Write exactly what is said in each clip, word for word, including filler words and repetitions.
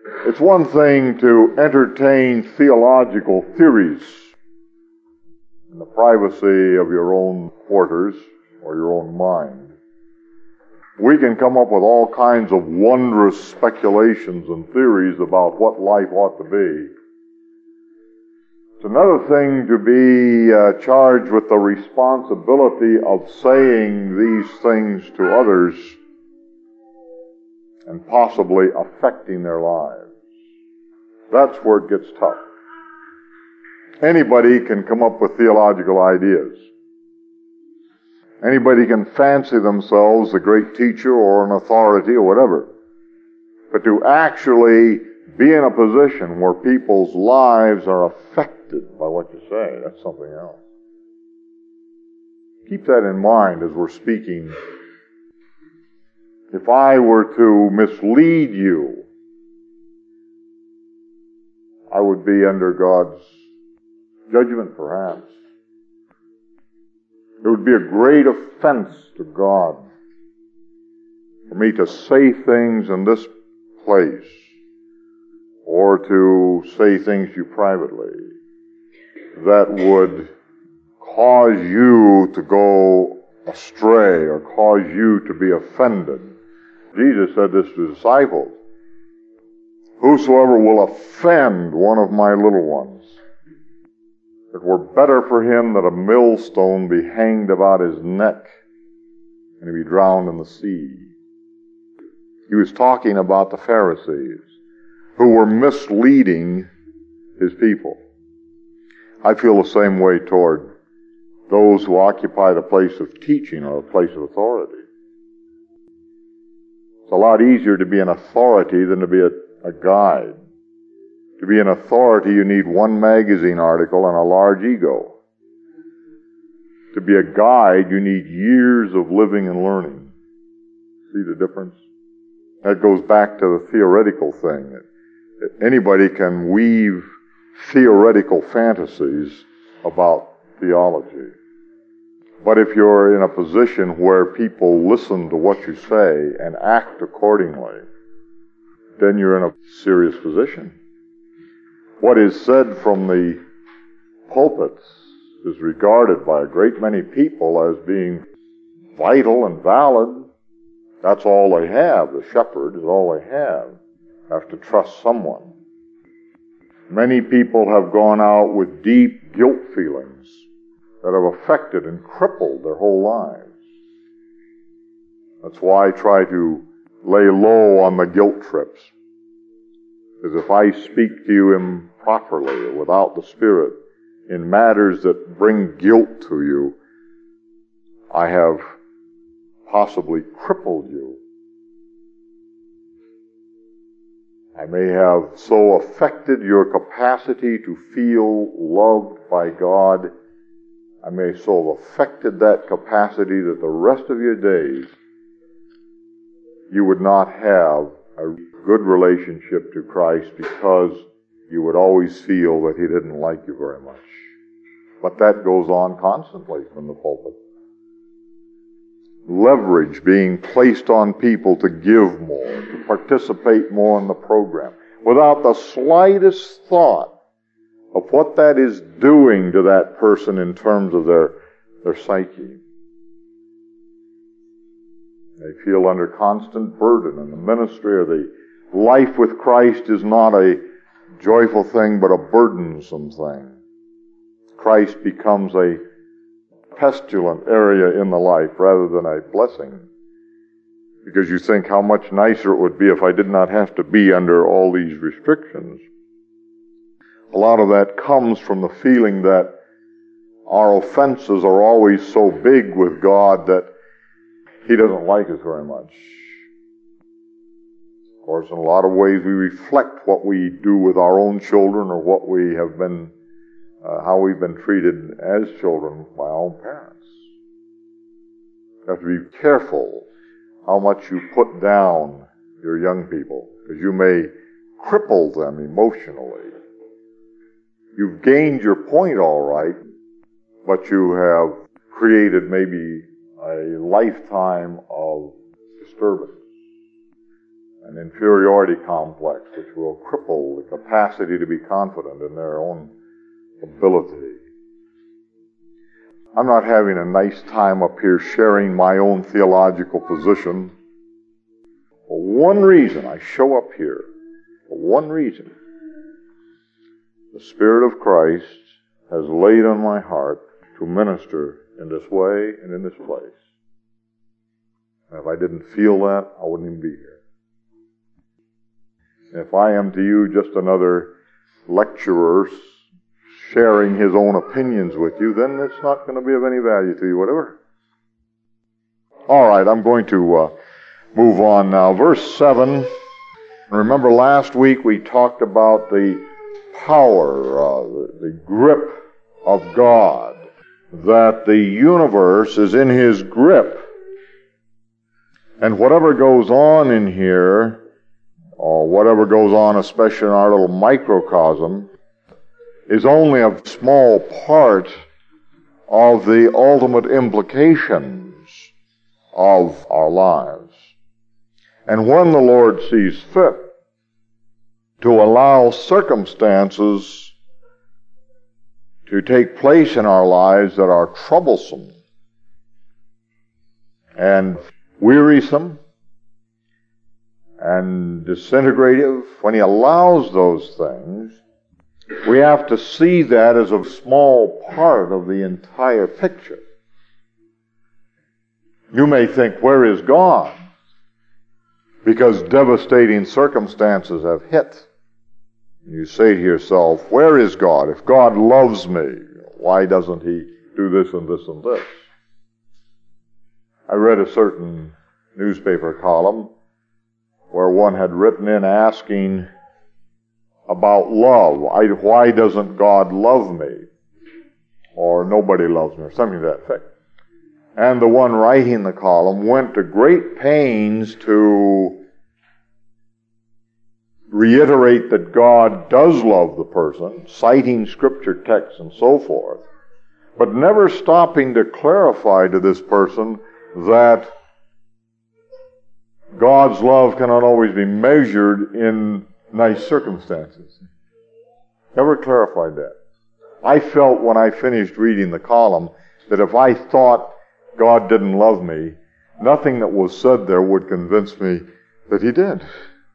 It's one thing to entertain theological theories in the privacy of your own quarters or your own mind. We can come up with all kinds of wondrous speculations and theories about what life ought to be. It's another thing to be uh, charged with the responsibility of saying these things to others and possibly affecting their lives. That's where it gets tough. Anybody can come up with theological ideas. Anybody can fancy themselves a great teacher or an authority or whatever. But to actually be in a position where people's lives are affected by what you say, that's something else. Keep that in mind as we're speaking. If I were to mislead you, I would be under God's judgment, perhaps. It would be a great offense to God for me to say things in this place or to say things to you privately that would cause you to go astray or cause you to be offended. Jesus said this to the disciples, "Whosoever will offend one of my little ones, it were better for him that a millstone be hanged about his neck and he be drowned in the sea." He was talking about the Pharisees who were misleading his people. I feel the same way toward those who occupy the place of teaching or a place of authority. It's a lot easier to be an authority than to be a, a guide. To be an authority, you need one magazine article and a large ego. To be a guide, you need years of living and learning. See the difference? That goes back to the theoretical thing. Anybody can weave theoretical fantasies about theology. But if you're in a position where people listen to what you say and act accordingly, then you're in a serious position. What is said from the pulpits is regarded by a great many people as being vital and valid. That's all they have. The shepherd is all they have. Have to trust someone. Many people have gone out with deep guilt feelings that have affected and crippled their whole lives. That's why I try to lay low on the guilt trips. Because if I speak to you improperly or without the Spirit in matters that bring guilt to you, I have possibly crippled you. I may have so affected your capacity to feel loved by God, I may so have affected that capacity that the rest of your days you would not have a good relationship to Christ because you would always feel that He didn't like you very much. But that goes on constantly from the pulpit. Leverage being placed on people to give more, to participate more in the program, without the slightest thought of what that is doing to that person in terms of their, their psyche. They feel under constant burden, and the ministry or the life with Christ is not a joyful thing, but a burdensome thing. Christ becomes a pestilent area in the life rather than a blessing. Because you think how much nicer it would be if I did not have to be under all these restrictions. A lot of that comes from the feeling that our offenses are always so big with God that He doesn't like us very much. Of course, in a lot of ways we reflect what we do with our own children or what we have been Uh, how we've been treated as children by our own parents. You have to be careful how much you put down your young people, because you may cripple them emotionally. You've gained your point all right, but you have created maybe a lifetime of disturbance and inferiority complex, which will cripple the capacity to be confident in their own ability. I'm not having a nice time up here sharing my own theological position. For one reason, I show up here. For one reason. The Spirit of Christ has laid on my heart to minister in this way and in this place. And if I didn't feel that, I wouldn't even be here. And if I am to you just another lecturer sharing his own opinions with you, then it's not going to be of any value to you, whatever. All right, I'm going to uh, move on now. Verse seven. Remember last week we talked about the power, uh, the, the grip of God, that the universe is in His grip. And whatever goes on in here, or whatever goes on, especially in our little microcosm, is only a small part of the ultimate implications of our lives. And when the Lord sees fit to allow circumstances to take place in our lives that are troublesome and wearisome and disintegrative, when He allows those things, we have to see that as a small part of the entire picture. You may think, where is God? Because devastating circumstances have hit. You say to yourself, where is God? If God loves me, why doesn't He do this and this and this? I read a certain newspaper column where one had written in asking about love. I, why doesn't God love me? Or nobody loves me, or something to that effect. And the one writing the column went to great pains to reiterate that God does love the person, citing scripture texts and so forth, but never stopping to clarify to this person that God's love cannot always be measured in nice circumstances. Never clarified that. I felt when I finished reading the column that if I thought God didn't love me, nothing that was said there would convince me that He did.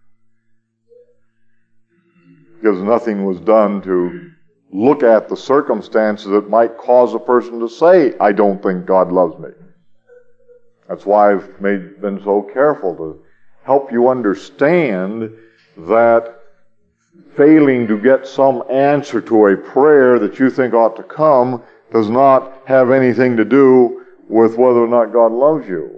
Because nothing was done to look at the circumstances that might cause a person to say, I don't think God loves me. That's why I've made, been so careful to help you understand that failing to get some answer to a prayer that you think ought to come does not have anything to do with whether or not God loves you.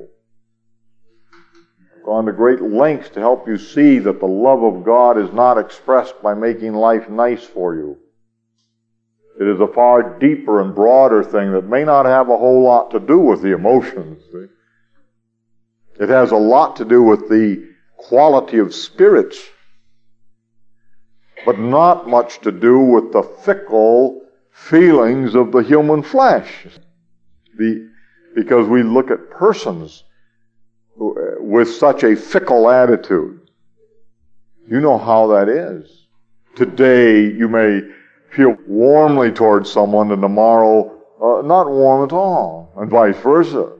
I've gone to great lengths to help you see that the love of God is not expressed by making life nice for you. It is a far deeper and broader thing that may not have a whole lot to do with the emotions. See? It has a lot to do with the quality of spirits, but not much to do with the fickle feelings of the human flesh. The, because we look at persons with such a fickle attitude. You know how that is. Today you may feel warmly towards someone and tomorrow uh, not warm at all, and vice versa.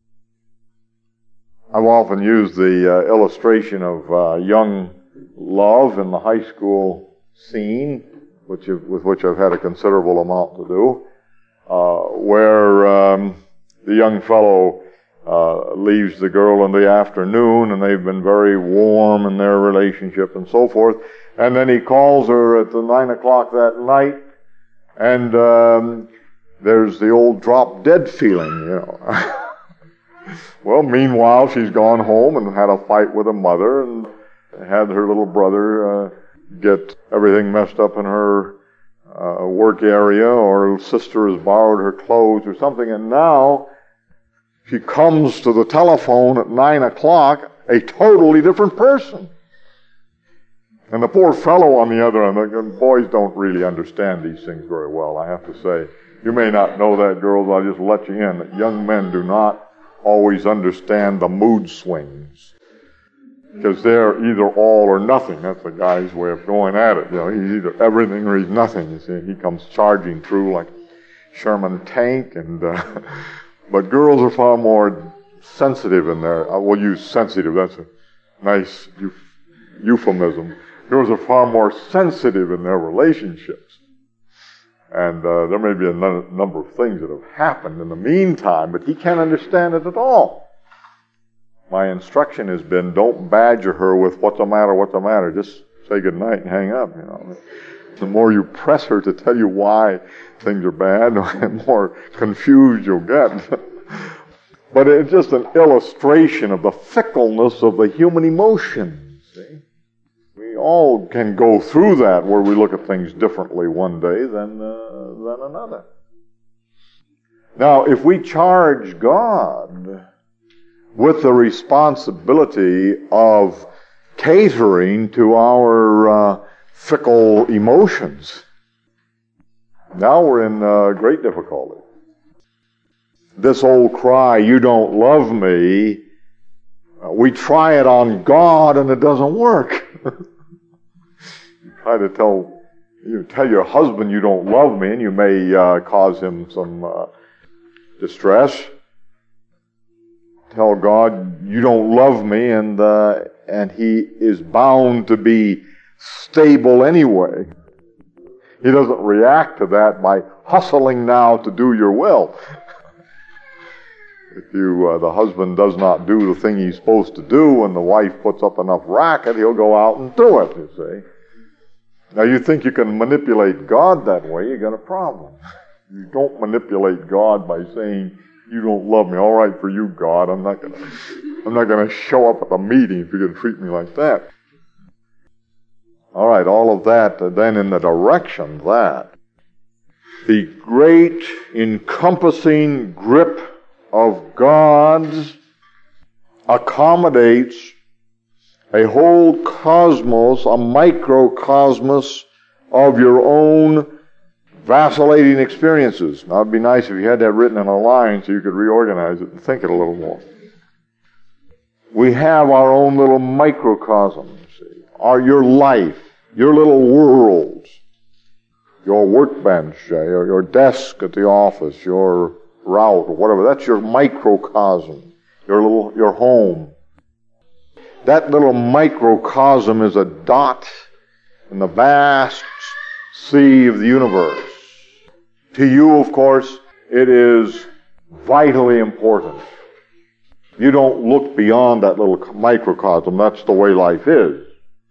I've often used the uh, illustration of uh, young love in the high school scene, which have, with which I've had a considerable amount to do, uh, where um, the young fellow uh, leaves the girl in the afternoon, and they've been very warm in their relationship and so forth, and then he calls her at the nine o'clock that night, and um, there's the old drop-dead feeling, you know. Well, meanwhile, she's gone home and had a fight with her mother and had her little brother uh, get everything messed up in her uh, work area, or her sister has borrowed her clothes or something, and now she comes to the telephone at nine o'clock a totally different person. And the poor fellow on the other end, and boys don't really understand these things very well, I have to say. You may not know that, girls, I'll just let you in, that young men do not always understand the mood swings. Because they're either all or nothing. That's the guy's way of going at it. You know, he's either everything or he's nothing. You see, he comes charging through like Sherman tank, and uh, but girls are far more sensitive in there. I will use sensitive. That's a nice euphemism. Girls are far more sensitive in their relationships, and uh, there may be a n- number of things that have happened in the meantime, but he can't understand it at all. My instruction has been, don't badger her with what's the matter, what's the matter. Just say good night and hang up, you know. The more you press her to tell you why things are bad, the more confused you'll get. But it's just an illustration of the fickleness of the human emotion, see? We all can go through that where we look at things differently one day than, uh, than another. Now, if we charge God with the responsibility of catering to our uh, fickle emotions, now we're in uh, great difficulty. This old cry, you don't love me, uh, we try it on God and it doesn't work. You try to tell, you tell your husband you don't love me, and you may uh, cause him some uh, distress. Tell God you don't love me, and uh, and He is bound to be stable anyway. He doesn't react to that by hustling now to do your will. If you uh, the husband does not do the thing he's supposed to do, and the wife puts up enough racket, he'll go out and do it. You see. Now you think you can manipulate God that way? You got a problem. You don't manipulate God by saying, you don't love me. All right for you, God. I'm not gonna, I'm not gonna show up at the meeting if you're gonna treat me like that. All right, all of that, uh, then in the direction that the great encompassing grip of God accommodates a whole cosmos, a microcosmos of your own vacillating experiences. Now, it'd be nice if you had that written in a line so you could reorganize it and think it a little more. We have our own little microcosm, see, our, your life, your little world, your workbench, uh, your, your desk at the office, your route, or whatever. That's your microcosm, your little, your home. That little microcosm is a dot in the vast sea of the universe. To you, of course, it is vitally important. You don't look beyond that little microcosm. That's the way life is.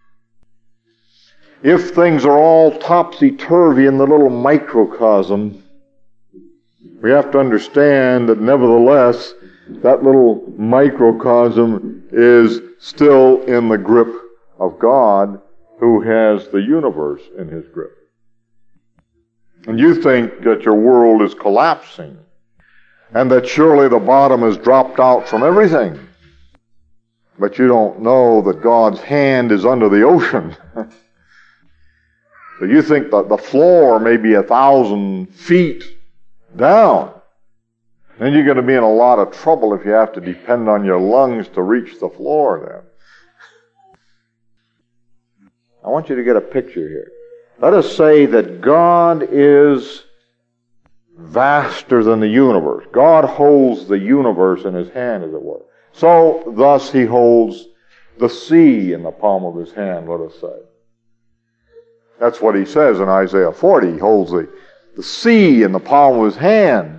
If things are all topsy-turvy in the little microcosm, we have to understand that nevertheless, that little microcosm is still in the grip of God, who has the universe in His grip. And you think that your world is collapsing, and that surely the bottom has dropped out from everything. But you don't know that God's hand is under the ocean. So you think that the floor may be a thousand feet down. Then you're going to be in a lot of trouble if you have to depend on your lungs to reach the floor then. I want you to get a picture here. Let us say that God is vaster than the universe. God holds the universe in His hand, as it were. So, thus He holds the sea in the palm of His hand, let us say. That's what He says in Isaiah forty. He holds the, the sea in the palm of His hand.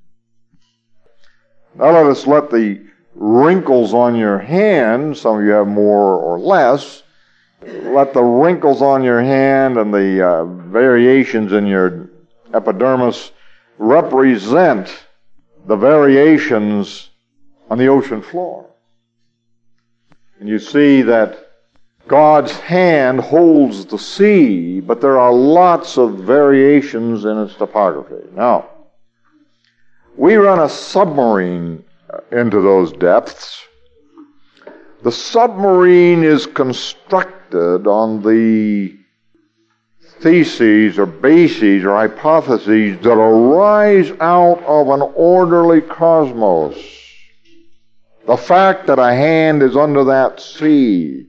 Now let us let the wrinkles on your hand, some of you have more or less, let the wrinkles on your hand and the uh, variations in your epidermis represent the variations on the ocean floor. And you see that God's hand holds the sea, but there are lots of variations in its topography. Now, we run a submarine into those depths. The submarine is constructed on the theses or bases or hypotheses that arise out of an orderly cosmos. The fact that a hand is under that sea,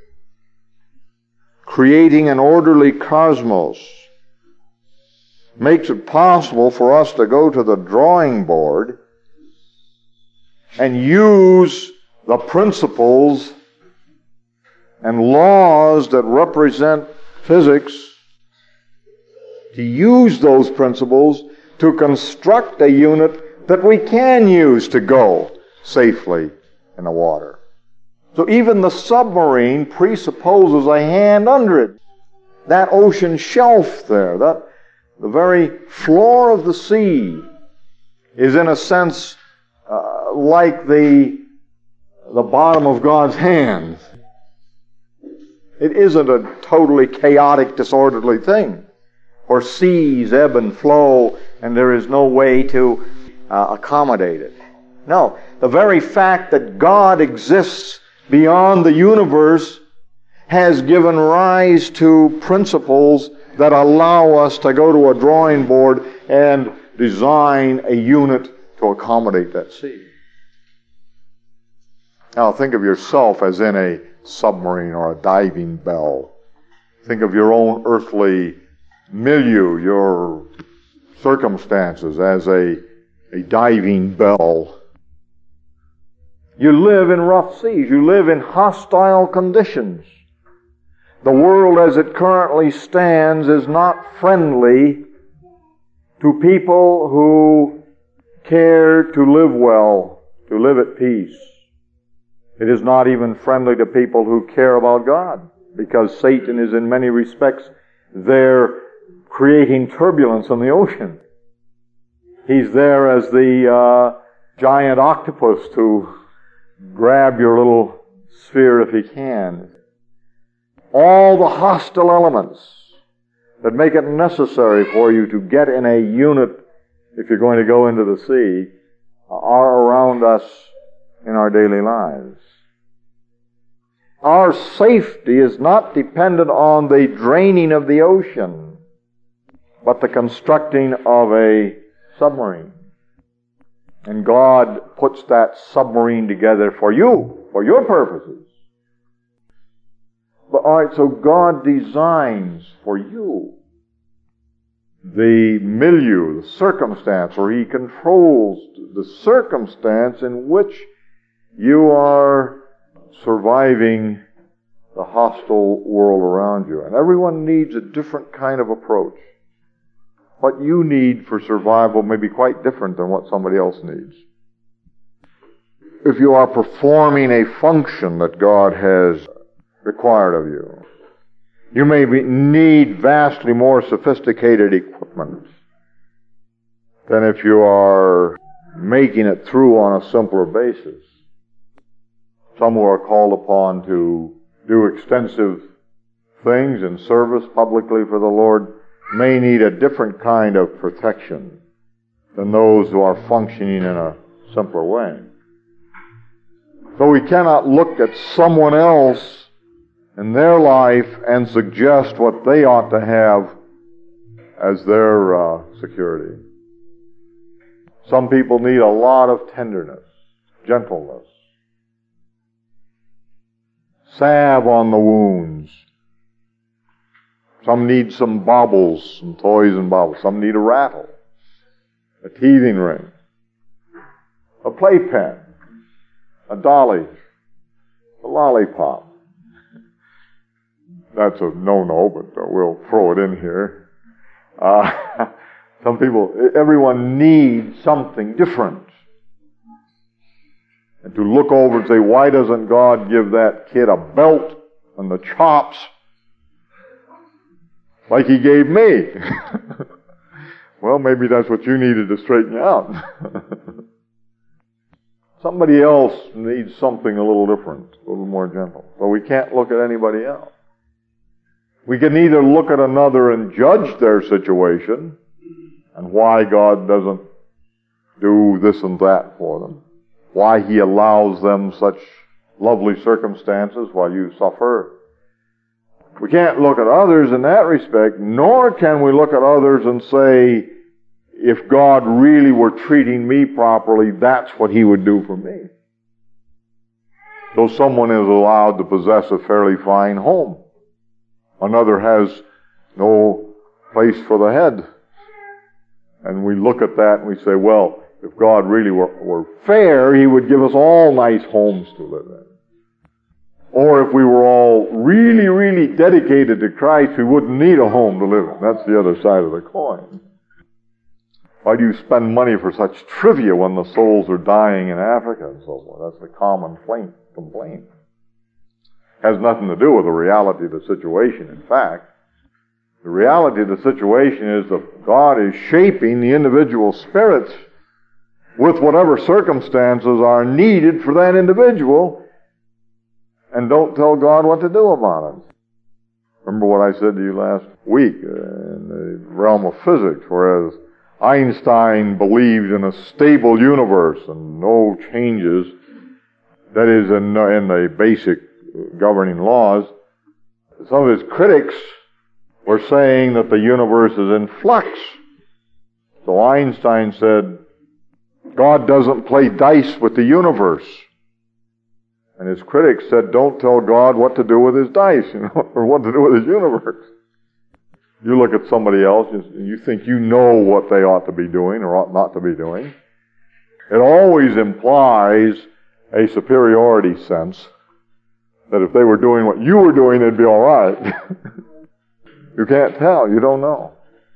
creating an orderly cosmos, makes it possible for us to go to the drawing board and use the principles and laws that represent physics, to use those principles to construct a unit that we can use to go safely in the water. So even the submarine presupposes a hand under it. That ocean shelf there, that the very floor of the sea is in a sense uh, like the, the bottom of God's hand. It isn't a totally chaotic, disorderly thing, where seas ebb and flow and there is no way to uh, accommodate it. No, the very fact that God exists beyond the universe has given rise to principles that allow us to go to a drawing board and design a unit to accommodate that sea. Now think of yourself as in a submarine or a diving bell. Think of your own earthly milieu, your circumstances as a, a diving bell. You live in rough seas. You live in hostile conditions. The world as it currently stands is not friendly to people who care to live well, to live at peace. It is not even friendly to people who care about God, because Satan is in many respects there creating turbulence in the ocean. He's there as the uh, giant octopus to grab your little sphere if he can. All the hostile elements that make it necessary for you to get in a unit if you're going to go into the sea are around us in our daily lives. Our safety is not dependent on the draining of the ocean, but the constructing of a submarine. And God puts that submarine together for you, for your purposes. But all right, so God designs for you the milieu, the circumstance, or He controls the circumstance in which you are surviving the hostile world around you. And everyone needs a different kind of approach. What you need for survival may be quite different than what somebody else needs. If you are performing a function that God has required of you, you may be, need vastly more sophisticated equipment than if you are making it through on a simpler basis. Some who are called upon to do extensive things in service publicly for the Lord may need a different kind of protection than those who are functioning in a simpler way. So we cannot look at someone else in their life and suggest what they ought to have as their uh, security. Some people need a lot of tenderness, gentleness, salve on the wounds. Some need some baubles, some toys and baubles. Some need a rattle, a teething ring, a playpen, a dolly, a lollipop. That's a no-no, but uh, we'll throw it in here. Uh, some people, everyone needs something different. And to look over and say, why doesn't God give that kid a belt and the chops like He gave me? Well, maybe that's what you needed to straighten you out. Somebody else needs something a little different, a little more gentle. So we can't look at anybody else. We can either look at another and judge their situation and why God doesn't do this and that for them, why He allows them such lovely circumstances while you suffer. We can't look at others in that respect, nor can we look at others and say, if God really were treating me properly, that's what He would do for me. So someone is allowed to possess a fairly fine home. Another has no place for the head. And we look at that and we say, well, if God really were, were fair, He would give us all nice homes to live in. Or if we were all really, really dedicated to Christ, we wouldn't need a home to live in. That's the other side of the coin. Why do you spend money for such trivia when the souls are dying in Africa and so forth? That's the common complaint. Has nothing to do with the reality of the situation. In fact, the reality of the situation is that God is shaping the individual spirits with whatever circumstances are needed for that individual, and don't tell God what to do about it. Remember what I said to you last week uh, in the realm of physics, whereas Einstein believed in a stable universe and no changes, that is, in, in the basic governing laws, some of his critics were saying that the universe is in flux. So Einstein said, God doesn't play dice with the universe. And his critics said, don't tell God what to do with his dice, you know, or what to do with his universe. You look at somebody else, and you think you know what they ought to be doing or ought not to be doing. It always implies a superiority sense that if they were doing what you were doing, they'd be all right. You can't tell. You don't know.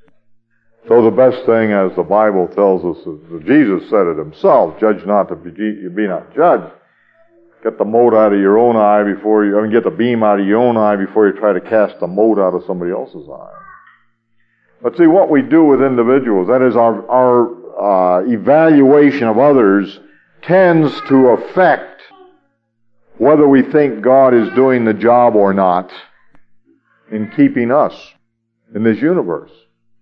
So the best thing, as the Bible tells us, is, Jesus said it himself, judge not to be, be not judged. Get the mote out of your own eye before you, I mean, get the beam out of your own eye before you try to cast the mote out of somebody else's eye. But see, what we do with individuals, that is our, our uh, evaluation of others, tends to affect whether we think God is doing the job or not in keeping us in this universe.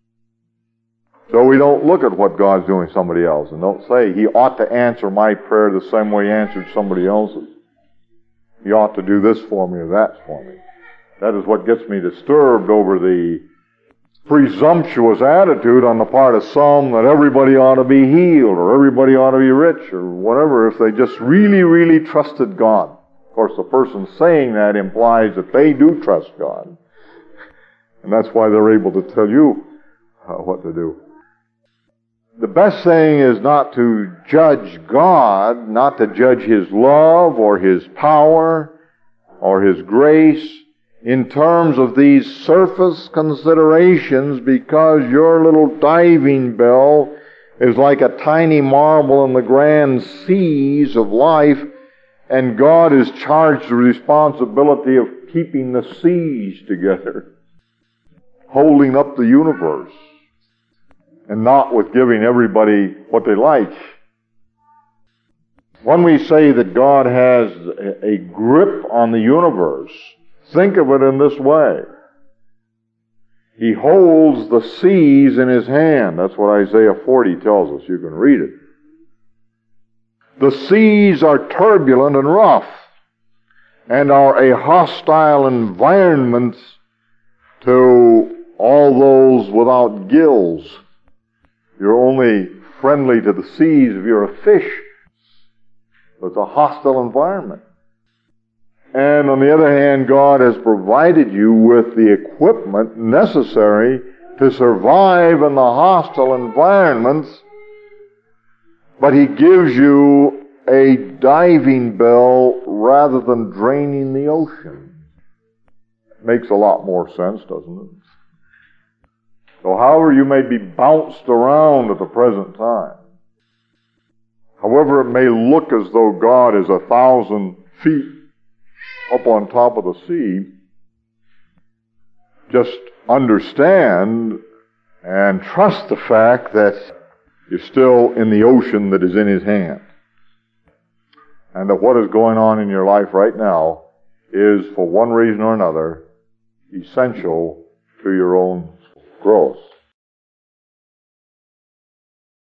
So we don't look at what God's doing somebody else and don't say, He ought to answer my prayer the same way He answered somebody else's. He ought to do this for me or that for me. That is what gets me disturbed over the presumptuous attitude on the part of some that everybody ought to be healed or everybody ought to be rich or whatever if they just really, really trusted God. Of course, the person saying that implies that they do trust God. And that's why they're able to tell you uh, what to do. The best thing is not to judge God, not to judge His love or His power or His grace in terms of these surface considerations, because your little diving bell is like a tiny marble in the grand seas of life, and God is charged with the responsibility of keeping the seas together, holding up the universe, and not with giving everybody what they like. When we say that God has a grip on the universe, think of it in this way. He holds the seas in His hand. That's what Isaiah forty tells us. You can read it. The seas are turbulent and rough, and are a hostile environment to all those without gills. You're only friendly to the seas if you're a fish. So it's a hostile environment. And on the other hand, God has provided you with the equipment necessary to survive in the hostile environments, but He gives you a diving bell rather than draining the ocean. Makes a lot more sense, doesn't it? So however you may be bounced around at the present time, however it may look as though God is a thousand feet up on top of the sea, just understand and trust the fact that you're still in the ocean that is in His hand. And that what is going on in your life right now is, for one reason or another, essential to your own growth.